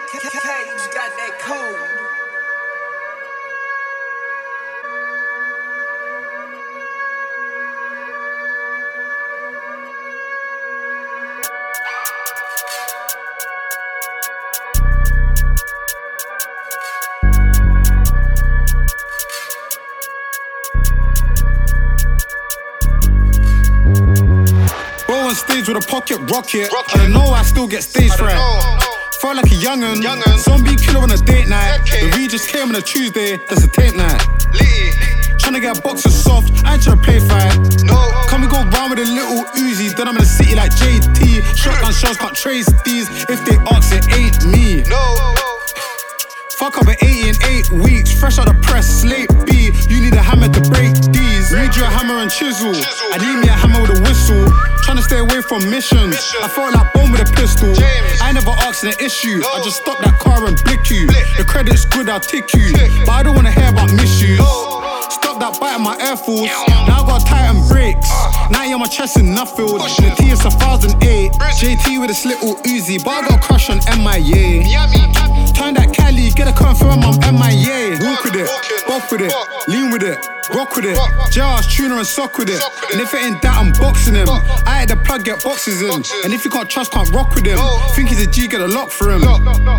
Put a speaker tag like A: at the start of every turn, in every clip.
A: K's got that code.
B: On stage with a pocket rocket. I don't know, I still get stage fright. Felt like a young'un. Zombie killer on a date night. The Regis came on a Tuesday, that's a tape night. Tryna get boxes soft, I ain't tryna play fight. Can we go round with a little Uzi, then I'm in the city like JT. Shotgun shells can't trace these. If they ask, it ain't me. Fuck up at 80 in 8 weeks. Fresh out the press, slate B. You need a hammer to break these. Need you a hammer and chisel. I need me a hammer with a whistle. Tryna stay away from missions. I felt like bomb with a pistol. I never asked an issue. I just stop that car and blick you. The credit's good, I'll tick you. But I don't wanna hear about misuse. Stop that bite on my Air Force. Now I got Titan brakes. 90 on my chest in Nuffield. The T is 1008. JT with this little Uzi. But I got a crush on MIA. Turn that Cali, get a confirm I'm MIA. Walk with it, walk with it, lean with it, rock with it. Jars, tuner and sock with it. And if it ain't that, I'm boxing him. I had the plug, get boxes in. And if you can't trust, can't rock with him. Think he's a G, get a lock for him.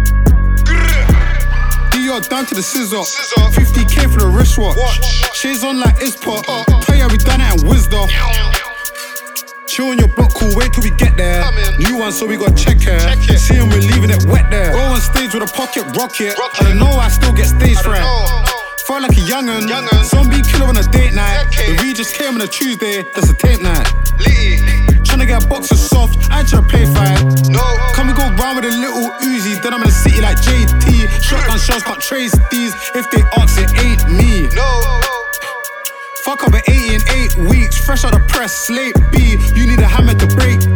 B: Dior down to the scissor. 50k for the wristwatch. Shades on like Ispot. Tell ya we done it and Wisdom. Chill on your block, cool, wait till we get there. New one, so we got check here. See him, we're leaving it wet there. Go on stage with a pocket rocket. I don't know, I still get stage fright. Felt like a young'un. Zombie killer on a date night. The Regis came on a Tuesday, that's a tape night. Tryna get boxes soft, I ain't tryna play fight. Can we go round with a little Uzi, then I'm in the city like JT. Shotgun shells can't trace these. If they ask, it ain't me. Fuck up at 80 in 8 weeks. Fresh out the press, slate B. You need a hammer to break